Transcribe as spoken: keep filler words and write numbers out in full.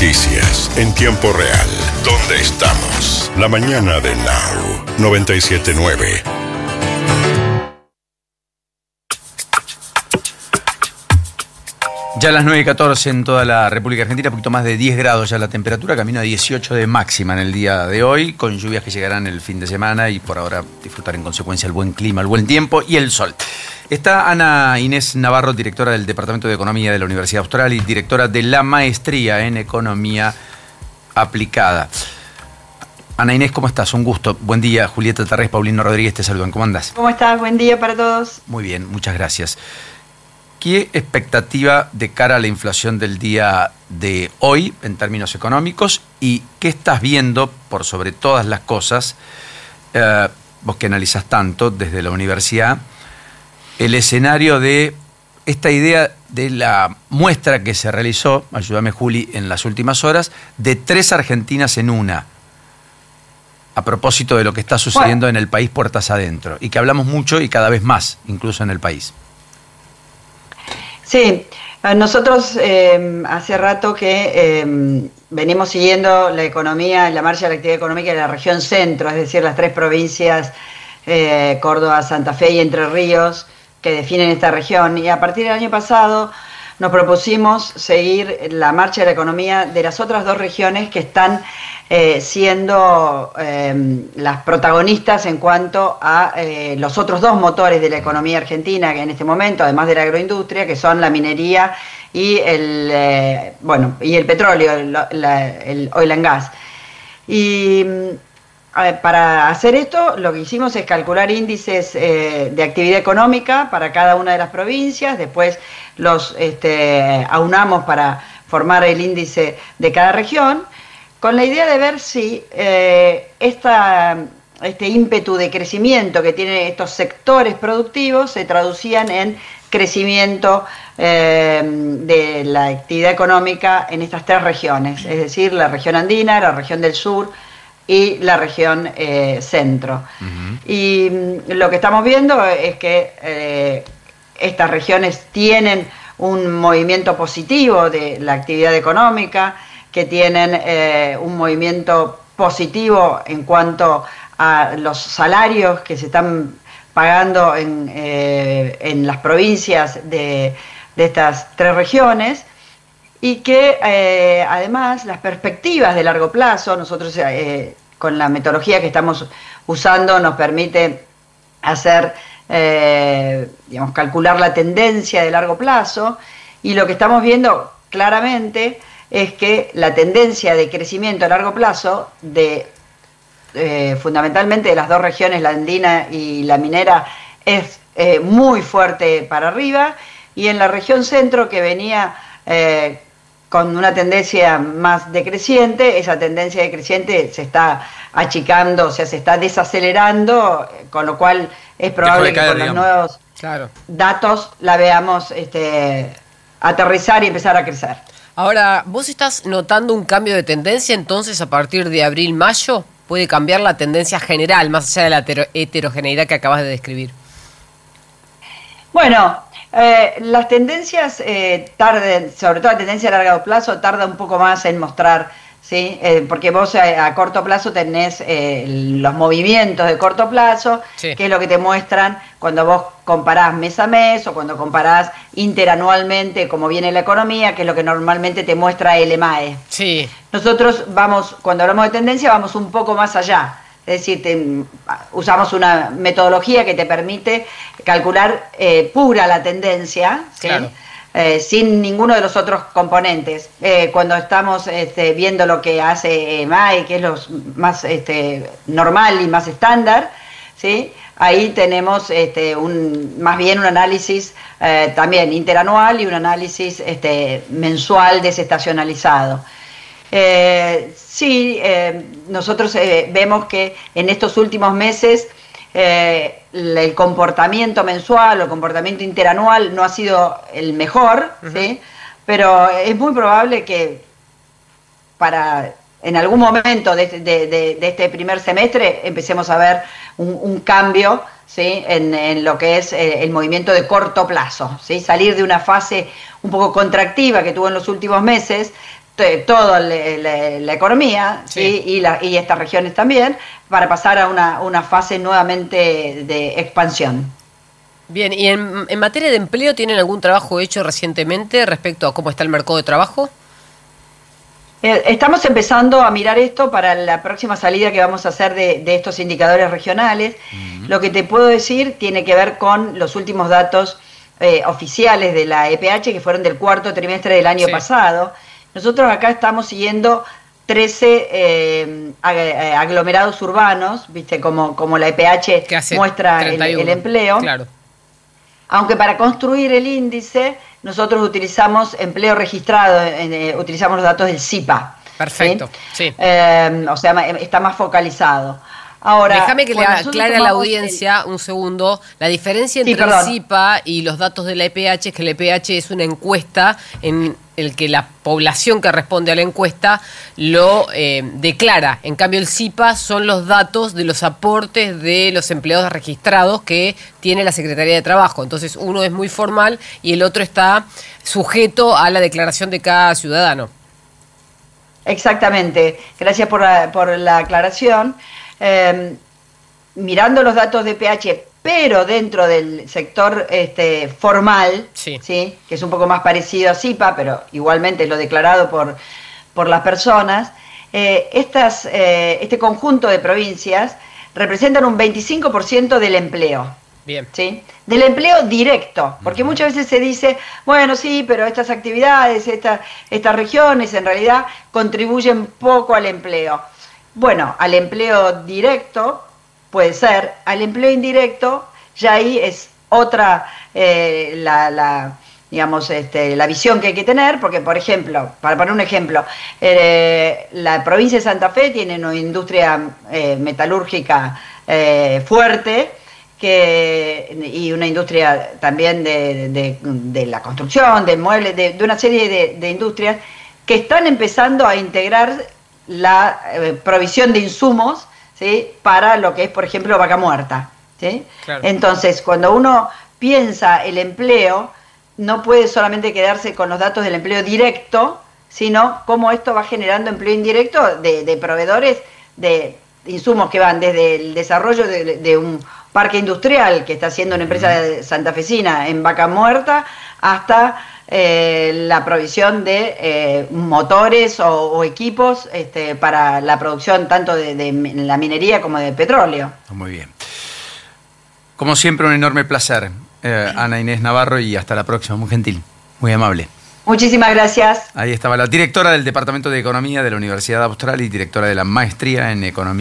noticias en tiempo real. ¿Dónde estamos? La mañana de Now noventa y siete punto nueve. Ya a las nueve y catorce en toda la República Argentina, un poquito más de diez grados ya la temperatura, camino a dieciocho de máxima en el día de hoy, con lluvias que llegarán el fin de semana y por ahora disfrutar en consecuencia el buen clima, el buen tiempo y el sol. Está Ana Inés Navarro, directora del Departamento de Economía de la Universidad Austral y directora de la Maestría en Economía Aplicada. Ana Inés, ¿cómo estás? Un gusto. Buen día. Julieta Tarrés, Paulino Rodríguez te saludan. ¿Cómo andás? ¿Cómo estás? Buen día para todos. Muy bien, muchas gracias. ¿Qué expectativa de cara a la inflación del día de hoy en términos económicos y qué estás viendo por sobre todas las cosas, eh, vos que analizás tanto desde la universidad, el escenario de esta idea de la muestra que se realizó, ayúdame Juli, en las últimas horas, de tres Argentinas en una, a propósito de lo que está sucediendo bueno. en el país puertas adentro, y que hablamos mucho y cada vez más, incluso en el país? Sí, nosotros eh, hace rato que eh, venimos siguiendo la economía, la marcha de la actividad económica de la región centro, es decir, las tres provincias, eh, Córdoba, Santa Fe y Entre Ríos, que definen esta región. Y a partir del año pasado nos propusimos seguir la marcha de la economía de las otras dos regiones que están eh, siendo eh, las protagonistas en cuanto a eh, los otros dos motores de la economía argentina, que en este momento, además de la agroindustria, que son la minería y el, eh, bueno, y el petróleo, el, la, el oil and gas. Y para hacer esto, lo que hicimos es calcular índices eh, de actividad económica para cada una de las provincias, después los este, aunamos para formar el índice de cada región, con la idea de ver si eh, esta, este ímpetu de crecimiento que tienen estos sectores productivos se traducían en crecimiento eh, de la actividad económica en estas tres regiones, es decir, la región andina, la región del sur y la región eh, centro. Uh-huh. Y lo que estamos viendo es que eh, estas regiones tienen un movimiento positivo de la actividad económica, que tienen eh, un movimiento positivo en cuanto a los salarios que se están pagando en, eh, en las provincias de, de estas tres regiones, y que eh, además las perspectivas de largo plazo, nosotros eh, con la metodología que estamos usando nos permite hacer, eh, digamos, calcular la tendencia de largo plazo, y lo que estamos viendo claramente es que la tendencia de crecimiento a largo plazo de eh, fundamentalmente de las dos regiones, la andina y la minera, es eh, muy fuerte para arriba, y en la región centro, que venía eh, con una tendencia más decreciente, esa tendencia decreciente se está achicando, o sea, se está desacelerando, con lo cual es probable de caer, que con digamos. los nuevos claro. datos la veamos este, aterrizar y empezar a crecer. Ahora, ¿vos estás notando un cambio de tendencia entonces a partir de abril-mayo? ¿Puede cambiar la tendencia general, más allá de la heterogeneidad que acabas de describir? Bueno, eh, las tendencias eh, tarden, sobre todo la tendencia a largo plazo, tarda un poco más en mostrar, ¿sí? Eh, porque vos a, a corto plazo tenés eh, los movimientos de corto plazo, sí. que es lo que te muestran cuando vos comparás mes a mes o cuando comparás interanualmente cómo viene la economía, que es lo que normalmente te muestra el EMAE. Sí. Nosotros vamos, cuando hablamos de tendencia, vamos un poco más allá. Es decir, te, usamos una metodología que te permite calcular eh, pura la tendencia, ¿sí? Claro. eh, sin ninguno de los otros componentes. Eh, cuando estamos este, viendo lo que hace EMAE, que es lo más este, normal y más estándar, ¿sí? Ahí tenemos este, un, más bien un análisis eh, también interanual y un análisis este, mensual desestacionalizado. Eh, sí, eh, nosotros eh, vemos que en estos últimos meses eh, el comportamiento mensual o el comportamiento interanual no ha sido el mejor, uh-huh. ¿sí? Pero es muy probable que para en algún momento de, de, de, de este primer semestre empecemos a ver un, un cambio, ¿sí? en, en lo que es el movimiento de corto plazo, ¿sí? Salir de una fase un poco contractiva que tuvo en los últimos meses, toda la, la, la economía, sí. ¿sí? y, la, y estas regiones también, para pasar a una, una fase nuevamente de expansión. Bien, ¿y en, en materia de empleo tienen algún trabajo hecho recientemente respecto a cómo está el mercado de trabajo? Eh, estamos empezando a mirar esto para la próxima salida que vamos a hacer de, de estos indicadores regionales. Uh-huh. Lo que te puedo decir tiene que ver con los últimos datos eh, oficiales de la E P H, que fueron del cuarto trimestre del año sí. pasado. Nosotros acá estamos siguiendo trece eh, aglomerados urbanos, viste, como, como la E P H muestra el, el empleo. Claro. Aunque para construir el índice nosotros utilizamos empleo registrado, eh, utilizamos los datos del C I P A. Perfecto, sí. sí. Eh, o sea, está más focalizado. Ahora, déjame que le aclare a la audiencia el... un segundo. La diferencia entre sí, el C I P A y los datos de la E P H es que la E P H es una encuesta en el que la población que responde a la encuesta lo eh, declara. En cambio, el C I P A son los datos de los aportes de los empleados registrados que tiene la Secretaría de Trabajo. Entonces, uno es muy formal y el otro está sujeto a la declaración de cada ciudadano. Exactamente. Gracias por la, por la aclaración. Eh, mirando los datos de E P H, pero dentro del sector este, formal, sí. ¿sí? que es un poco más parecido a C I P A, pero igualmente lo declarado por, por las personas, eh, estas, eh, este conjunto de provincias representan un veinticinco por ciento del empleo. Bien. ¿Sí? Del empleo directo, porque muchas veces se dice, bueno, sí, pero estas actividades, esta, estas regiones en realidad contribuyen poco al empleo. Bueno, al empleo directo puede ser, al empleo indirecto ya ahí es otra eh, la, la digamos este, la visión que hay que tener, porque por ejemplo, para poner un ejemplo, eh, la provincia de Santa Fe tiene una industria eh, metalúrgica eh, fuerte que, y una industria también de, de, de la construcción, de muebles, de, de una serie de, de industrias que están empezando a integrar la eh, provisión de insumos, ¿sí? para lo que es, por ejemplo, vaca muerta. ¿sí? Claro. Entonces, cuando uno piensa el empleo, no puede solamente quedarse con los datos del empleo directo, sino cómo esto va generando empleo indirecto de, de proveedores de insumos que van desde el desarrollo de, de un parque industrial que está haciendo una empresa santafesina en vaca muerta hasta Eh, la provisión de eh, motores o, o equipos este, para la producción tanto de, de la minería como de petróleo. Muy bien. Como siempre, un enorme placer, eh, Ana Inés Navarro, y hasta la próxima. Muy gentil, muy amable. Muchísimas gracias. Ahí estaba la directora del Departamento de Economía de la Universidad Austral y directora de la Maestría en Economía.